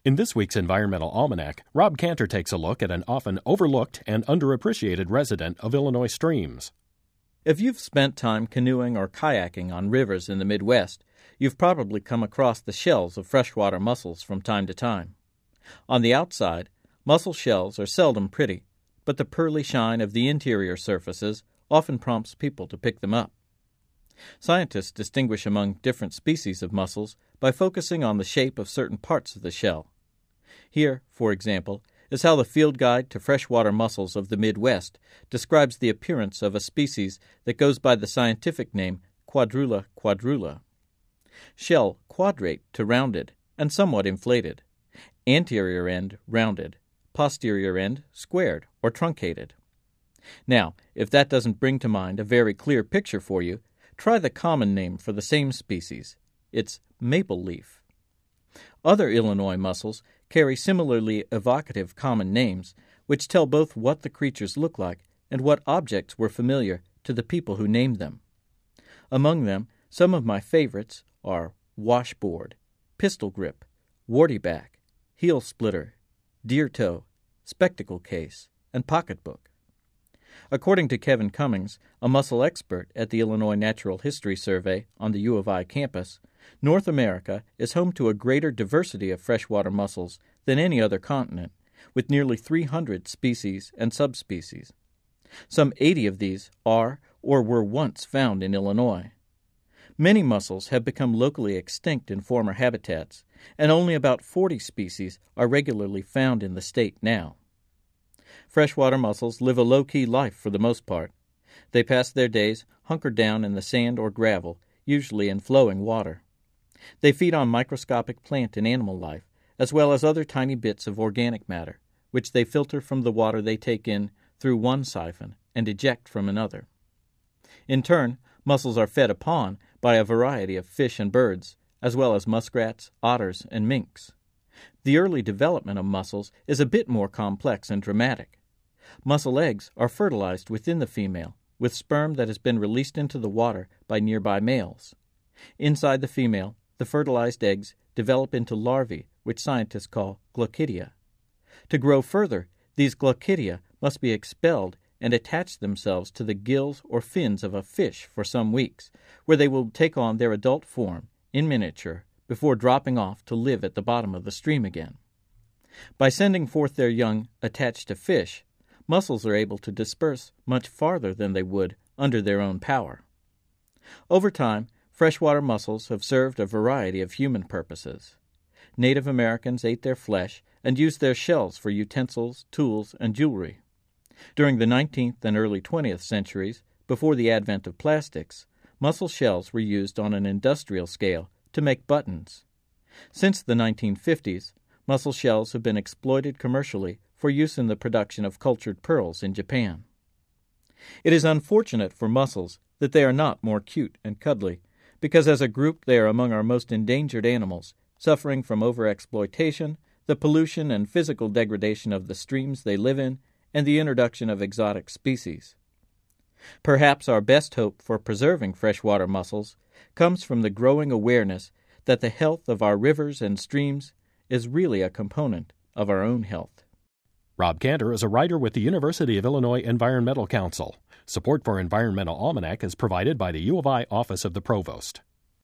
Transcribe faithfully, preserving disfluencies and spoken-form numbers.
In this week's Environmental Almanac, Rob Cantor takes a look at an often overlooked and underappreciated resident of Illinois streams. If you've spent time canoeing or kayaking on rivers in the Midwest, you've probably come across the shells of freshwater mussels from time to time. On the outside, mussel shells are seldom pretty, but the pearly shine of the interior surfaces often prompts people to pick them up. Scientists distinguish among different species of mussels by focusing on the shape of certain parts of the shell. Here, for example, is how the Field Guide to Freshwater Mussels of the Midwest describes the appearance of a species that goes by the scientific name Quadrula quadrula. Shell quadrate to rounded and somewhat inflated. Anterior end rounded, posterior end squared or truncated. Now, if that doesn't bring to mind a very clear picture for you, try the common name for the same species. It's maple leaf. Other Illinois mussels carry similarly evocative common names, which tell both what the creatures look like and what objects were familiar to the people who named them. Among them, some of my favorites are washboard, pistol grip, wartyback, heel splitter, deer toe, spectacle case, and pocketbook. According to Kevin Cummings, a mussel expert at the Illinois Natural History Survey on the U of I campus, North America is home to a greater diversity of freshwater mussels than any other continent, with nearly three hundred species and subspecies. Some eighty of these are or were once found in Illinois. Many mussels have become locally extinct in former habitats, and only about forty species are regularly found in the state now. Freshwater mussels live a low-key life for the most part. They pass their days hunkered down in the sand or gravel, usually in flowing water. They feed on microscopic plant and animal life, as well as other tiny bits of organic matter, which they filter from the water they take in through one siphon and eject from another. In turn, mussels are fed upon by a variety of fish and birds, as well as muskrats, otters, and minks. The early development of mussels is a bit more complex and dramatic. Mussel eggs are fertilized within the female, with sperm that has been released into the water by nearby males. Inside the female, the fertilized eggs develop into larvae, which scientists call glaucidia. To grow further, these glaucidia must be expelled and attach themselves to the gills or fins of a fish for some weeks, where they will take on their adult form, in miniature, before dropping off to live at the bottom of the stream again. By sending forth their young attached to fish, mussels are able to disperse much farther than they would under their own power. Over time, freshwater mussels have served a variety of human purposes. Native Americans ate their flesh and used their shells for utensils, tools, and jewelry. During the nineteenth and early twentieth centuries, before the advent of plastics, mussel shells were used on an industrial scale to make buttons. Since the nineteen fifties, mussel shells have been exploited commercially for use in the production of cultured pearls in Japan. It is unfortunate for mussels that they are not more cute and cuddly, because as a group they are among our most endangered animals, suffering from overexploitation, the pollution and physical degradation of the streams they live in, and the introduction of exotic species. Perhaps our best hope for preserving freshwater mussels comes from the growing awareness that the health of our rivers and streams is really a component of our own health. Rob Cantor is a writer with the University of Illinois Environmental Council. Support for Environmental Almanac is provided by the U of I Office of the Provost.